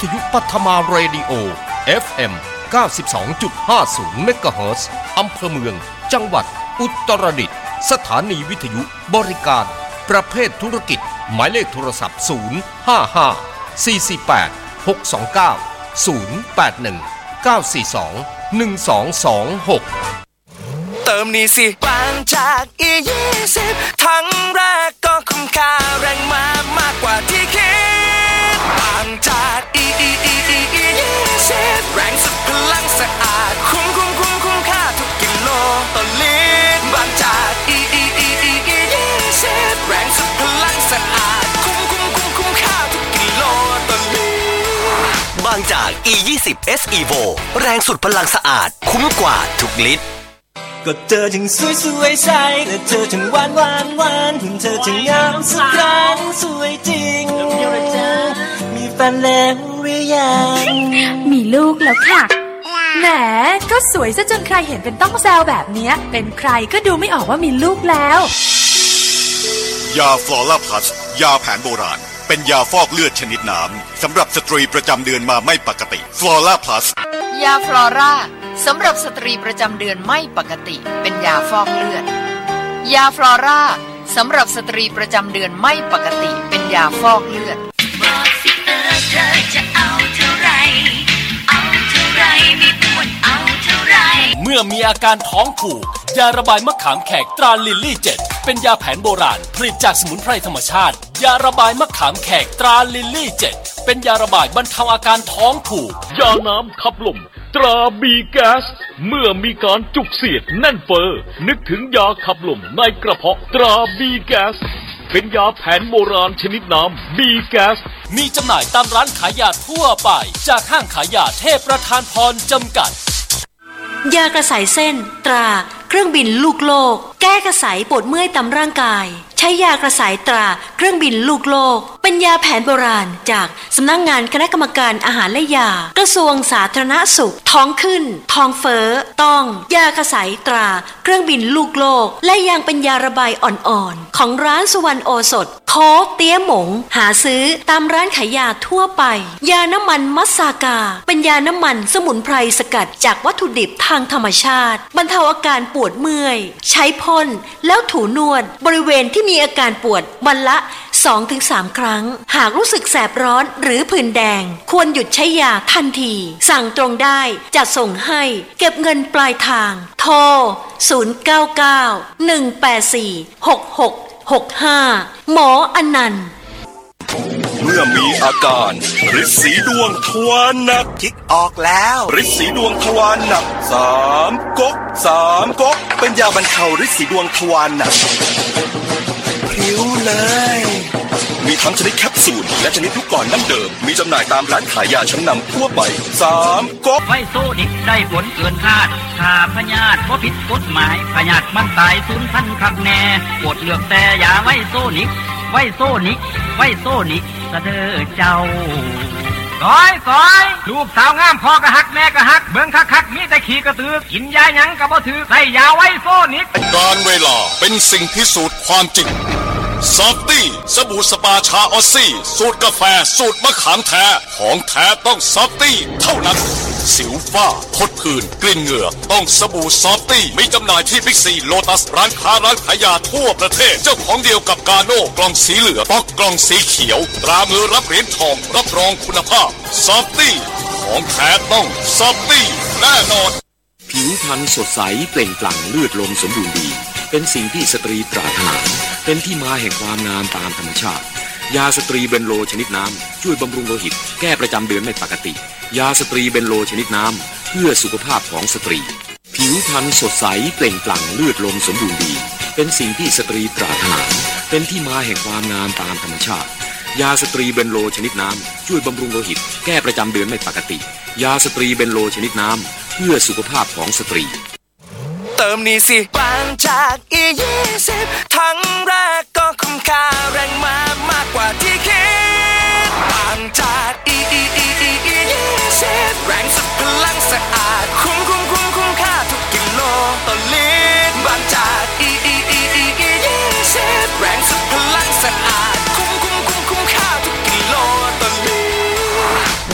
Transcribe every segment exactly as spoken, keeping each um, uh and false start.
ทยุปัทมาเรดิโอ เอฟ เอ็ม เก้าสิบสองจุดห้าศูนย์ เมกะเฮิรตซ์อำเภอเมืองจังหวัดอุตรดิตถ์สถานีวิทยุบริการประเภทธุรกิจหมายเลขโทรศัพท์ศูนย์ ห้า ห้า สี่ สี่ แปด หก สอง เก้า ศูนย์ แปด หนึ่ง เก้า สี่ สอง หนึ่ง สอง สอง หกเติมนี่สิบางจากอียี่สิบทั้งแรกก็คุ้มค่าแรงมามากกว่าที่คิดบางจากอีอีอีอีอียี่สิบแรงสุดพลังสะอาดคุ้มคุ้มคุ้มคุ้มค่าทุกกิโลต่อลิตรบางจากอีอีอีอีอียี่สิบแรงสุดพลังสะอาดคุ้มคุ้มคุ้มคุ้มค่าทุกกิโลต่อลิตรบางจาก อี ยี่สิบ เอส Evo แรงสุดพลังสะอาดคุ้มกว่าทุกลิตรก็เธอถึงสวยสวยใสแต่เธอถึงหวานหวานหวานถึงเธอถึงงามสักครั้งสวยจริงมีแฟนแล้วหรือยังมีลูกแล้วค่ะแหมก็สวยซะจนใครเห็นเป็นต้องแซวแบบนี้เป็นใครก็ดูไม่ออกว่ามีลูกแล้วยาฟลอร่าพลัสยาแผนโบราณเป็นยาฟอกเลือดชนิดน้ำสำหรับสตรีประจำเดือนมาไม่ปกติฟลอร่าพลัสยาฟลอร่าสำหรับสตรีประจำเดือนไม่ปกติเป็นยาฟอกเลือดยาฟลอร่าสำหรับสตรีประจำเดือนไม่ปกติเป็นยาฟอกเลือดบอกสิเออเธอจะเอาเท่าไรเอาเท่าไรไม่ควรเอาเท่าไรเมื่อมีอาการท้องผูกยาระบายมะขามแขกตราลิลลี่เจ็ดเป็นยาแผนโบราณผลิตจากสมุนไพรธรรมชาติยาระบายมะขามแขกตราลิลลี่เจ็ดเป็นยาระบายบรรเทาอาการท้องผูกยาน้ำขับลมตราบีแก๊สเมื่อมีการจุกเสียดแน่นเฟ้อนึกถึงยาขับลมในกระเพาะตราบีแก๊สเป็นยาแผนโบราณชนิดน้ำบีแก๊สมีจำหน่ายตามร้านขายยาทั่วไปจากห้างขายยาเทพประธานพรจำกัดยากระสายเส้นตราเครื่องบินลูกโลกแก้กระสายปวดเมื่อยตามร่างกายใช้ยากระสายตราเครื่องบินลูกโลกเป็นยาแผนโบราณจากสำนักงานคณะกรรมการอาหารและยากระทรวงสาธารณสุขท้องขึ้นท้องเฟ้อต้องยากระสายตราเครื่องบินลูกโลกและยังเป็นยาระบายอ่อนๆของร้านสุวรรณโอสถโค้กเตี้ยหมงหาซื้อตามร้านขายยาทั่วไปยาน้ำมันมัสซากาเป็นยาน้ำมันสมุนไพรสกัดจากวัตถุดิบทางธรรมชาติบรรเทาอาการปวดเมื่อยใช้พ่นแล้วถูนวดบริเวณที่มีอาการปวดวันละ สองถึงสาม ครั้งหากรู้สึกแสบร้อนหรือผื่นแดงควรหยุดใช้ยาทันทีสั่งตรงได้จัดส่งให้เก็บเงินปลายทางโทรศูนย์ เก้า เก้า หนึ่ง แปด สี่ หก หก หก ห้าหมออนันต์เมื่อมีอาการฤทธิ์สีดวงทวารหนักคิดออกแล้วฤทธิ์สีดวงทวารหนักสามก๊กสามก๊กเป็นยาบรรเทาฤทธิ์สีดวงทวารหนักผิวเลยมีทั้งชนิดแคปซูลและชนิดลูกกลอนน้ำเดิมมีจำหน่ายตามร้านขายยาชั้นนำทั่วไปสามก๊กไวโซนิกได้ผลเกินคาดถ้าพยาธิบ่ผิดกฎหมายพยาธิมันตายสูญพันธุ์คักแน่ปวดเลือกแต่ยาไวโซนิกไวโซนิกไวโซนิกสะเด้อเจ้าก้อยก้อยลูกสาวงามพ่อก็ฮักแม่ก็ฮักเบิ่งคักๆมีแต่ขี้กระตือกินยาหยังก็บ่ถือใส่ยาไวโซนิกการเวลาเป็นสิ่งพิสูจน์ความจริงซอฟตี้สบู่สปาชาออสซี่สูตรกาแฟสูตรมะขามแท้ของแท้ต้องซอฟตี้เท่านั้นสิวฝ้าพดผื่นกลิ่นเหงื่อต้องสบู่ซอฟตี้มีจำหน่ายที่บิ๊กซีโลตัสร้านค้าร้านขายยาทั่วประเทศเจ้าของเดียวกับกาโน่กล่องสีเหลืองป๊อกกล่องสีเขียวตรามือรับเหรียญทองรับรองคุณภาพซอฟตี้ของแท้ต้องซอฟตี้แน่นอนผิวพรรณสดใสเปล่งปลั่งเลือดลมสมบูรณ์ดีเป็นสิ่งที่สตรีปรารถนาเป็นที่มาแห่งความงามตามธรรมชาติยาสตรีเบนโลชนิดน้ำช่วยบำรุงโลหิตแก้ประจำเดือนไม่ปกติยาสตรีเบนโลชนิดน้ำเพื่อสุขภาพของสตรีผิวพรรณสดใสเปล่งปลั่งเลือดลมสมบูรณ์ดีเป็นสิ่งที่สตรีปรารถนาเป็นที่มาแห่งความงามตามธรรมชาติยาสตรีเบนโลชนิดน้ำช่วยบำรุงโลหิตแก้ประจำเดือนไม่ปกติยาสตรีเบนโลชนิดน้ำเพื่อสุขภาพของสตรีเติมนี่สิบางจากอียี่สิบทั้งแรกก็คุ้มค่าแรงมามากกว่าที่คิดบางจากอีอีอีอีอียี่สิบแรงสุดพลังสะอาดคุ้มคุ้มคุ้มคุ้มค่าทุกกิโลต่อลิตรบางจากอีอีอีอีอียี่สิบแรงสุดพลังสะอาดคุ้มคุ้มคุ้มคุ้มค่าทุกกิโลต่อลิตรบ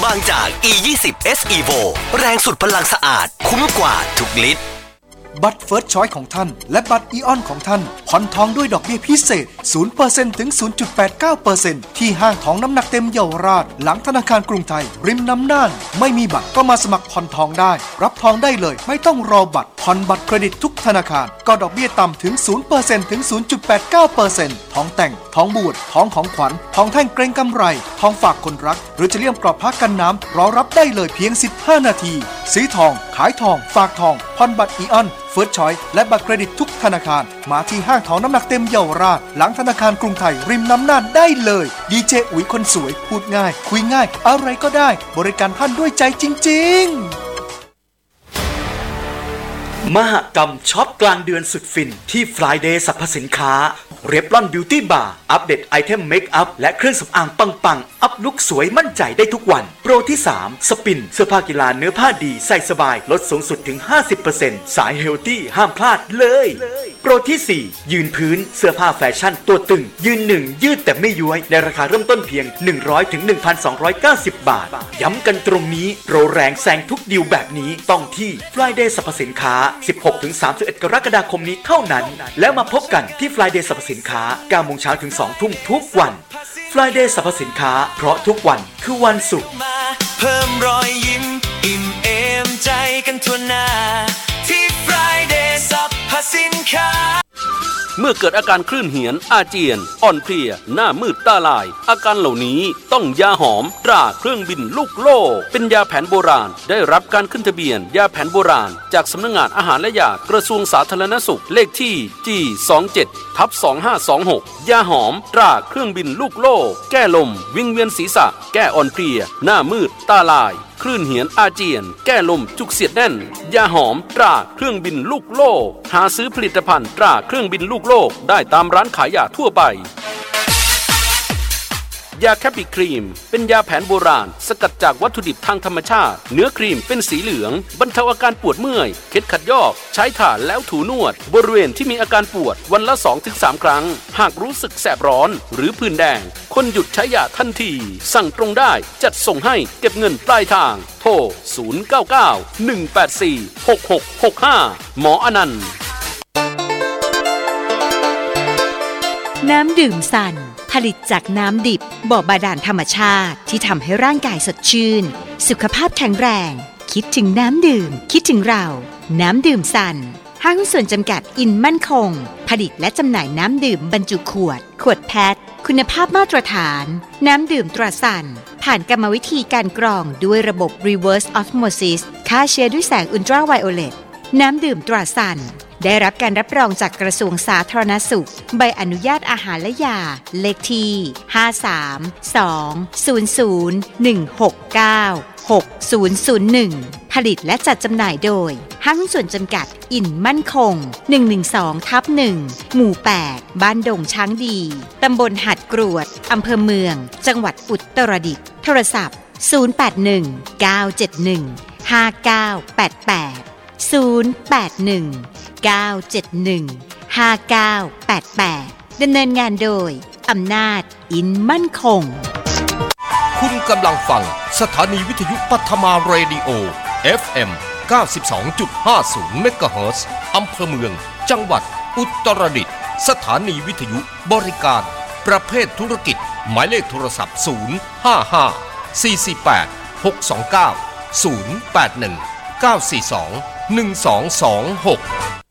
บางจาก อี ยี่สิบ เอส Evo แรงสุดพลังสะอาดคุ้มกว่าทุกลิตรบัตรเฟิร์สช้อยของท่านและบัตรอีออนของท่านผ่อนทองด้วยดอกเบี้ยพิเศษ ศูนย์เปอร์เซ็นต์ ถึง ศูนย์จุดแปดเก้าเปอร์เซ็นต์ ที่ห้างทองน้ำหนักเต็มเยาวราชหลังธนาคารกรุงไทยริมน้ำน่านไม่มีบัตรก็มาสมัครผ่อนทองได้รับทองได้เลยไม่ต้องรอบัตรผ่อนบัตรเครดิตทุกธนาคารก็ดอกเบี้ยต่ำถึง ศูนย์เปอร์เซ็นต์ ถึง ศูนย์จุดแปดเก้าเปอร์เซ็นต์ ทองแต่งทองบูดทองของขวัญทองแท่งเกรงกำไรทองฝากคนรักหรือจะเลี่ยมกรอบผ้ากันน้ำรอรับได้เลยเพียงสิบห้านาทีซื้อทองขายทองฝากทองผ่อนบัตรอีออนเฟิร์สช้อยและบัตรเครดิตทุกธนาคารมาที่ห้างทองน้ำหนักเต็มเยาวราชหลังธนาคารกรุงไทยริมน้ำน่านได้เลยดีเจอุ๋ยคนสวยพูดง่ายคุยง่ายอะไรก็ได้บริการท่านด้วยใจจริงๆมหกรรมช็อปกลางเดือนสุดฟินที่ Friday สรรพสินค้าเรฟลอนบิวตี้บาร์อัปเดตไอเทมเมคอัพและเครื่องสำอางปังๆอัพลุคสวยมั่นใจได้ทุกวันโปรที่สามสปินเสื้อผ้ากีฬาเนื้อผ้าดีใส่สบายลดสูงสุดถึง ห้าสิบเปอร์เซ็นต์ สายเฮลตี้ห้ามพลาดเลยโปรที่สี่ยืนพื้นเสื้อผ้าแฟชั่นตัวตึงยืนหนึ่งยืดแต่ไม่ย้วยในราคาเริ่มต้นเพียง หนึ่งร้อยถึงหนึ่งพันสองร้อยเก้าสิบ บาทย้ำกันตรงนี้โปรแรงแซงทุกดีลแบบนี้ต้องที่ Friday สรรพสินค้า สิบหกถึงสามสิบเอ็ด กรกฎาคมนี้เท่านั้นแล้วมาพบกันที่ Friday สรรพสินค้า เก้าโมงเช้าถึง สองทุ่มทุกวัน Friday สรรพสินค้าเพราะทุกวันคือวันศุกร์เพิ่มรอยยิ้มอิ่มเอมใจกันทั่วหน้าที่ Friday สรรพสินค้าเมื่อเกิดอาการคลื่นเหียนอาเจียนอ่อนเพลียหน้ามืดตาลายอาการเหล่านี้ต้องยาหอมตราเครื่องบินลูกโลกเป็นยาแผนโบราณได้รับการขึ้นทะเบียนยาแผนโบราณจากสำนักงานอาหารและยากระทรวงสาธารณสุขเลขที่ จี สองเจ็ดทับสองห้าสองหก ยาหอมตราเครื่องบินลูกโลกแก้ลมวิงเวียนศีรษะแก้อ่อนเพลียหน้ามืดตาลายคลื่นเหียนอาเจียนแก้ลมจุกเสียดแน่นยาหอมตราเครื่องบินลูกโลกหาซื้อผลิตภัณฑ์ตราเครื่องบินลูกโลกได้ตามร้านขายยาทั่วไปยาแคปิครีมเป็นยาแผนโบราณสกัดจากวัตถุดิบทางธรรมชาติเนื้อครีมเป็นสีเหลืองบรรเทาอาการปวดเมื่อยเคล็ดขัดยอกใช้ถ่านแล้วถูนวดบริเวณที่มีอาการปวดวันละ สองถึงสาม ครั้งหากรู้สึกแสบร้อนหรือผื่นแดงคนหยุดใช้ยาทันทีสั่งตรงได้จัดส่งให้เก็บเงินปลายทางโทรศูนย์ เก้า เก้า หนึ่ง แปด สี่ หก หก หก ห้าหมออนันต์น้ำดื่มสั่นผลิตจากน้ำดิบบ่อบาดาลธรรมชาติที่ทำให้ร่างกายสดชื่นสุขภาพแข็งแรงคิดถึงน้ำดื่มคิดถึงเราน้ำดื่มสั่นห้างหุ้นส่วนจำกัดอินมั่นคงผลิตและจำหน่ายน้ำดื่มบรรจุขวดขวดแพทคุณภาพมาตรฐานน้ำดื่มตราสั่นผ่านกรรมวิธีการกรองด้วยระบบ reverse osmosis ฆ่าเชื้อด้วยแสงอุลตราไวโอเลตน้ำดื่มตราสั่นได้รับการรับรองจากกระทรวงสาธารณสุขใบอนุญาตอาหารและยาเลขที่ห้า สาม สอง ศูนย์ ศูนย์ หนึ่ง หก เก้า หก ศูนย์ ศูนย์ หนึ่งผลิตและจัดจำหน่ายโดยห้างหุ้นส่วนจำกัดอินมั่นคง หนึ่งหนึ่งสองทับหนึ่ง หมู่แปดบ้านดงช้างดีตำบลหัดกรวดอำเภอเมืองจังหวัดอุตรดิตถ์โทรศัพท์ศูนย์ แปด หนึ่ง เก้า เจ็ด หนึ่ง ห้า เก้า แปด แปดศูนย์ แปด หนึ่ง เก้า เจ็ด หนึ่ง ห้า เก้า แปด แปดดำเนินงานโดยอำนาจอินมั่นคงคุณกำลังฟังสถานีวิทยุปัทมาเรดิโอ เอฟ เอ็ม เก้าสิบสองจุดห้าศูนย์ เมกะเฮิรตซ์อำเภอเมืองจังหวัดอุตรดิตถ์สถานีวิทยุบริการประเภทธุรกิจหมายเลขโทรศัพท์ศูนย์ ห้า ห้า สี่ สี่ แปด หก สอง เก้า ศูนย์ แปด หนึ่ง เก้า สี่ สอง หนึ่ง สอง สอง หก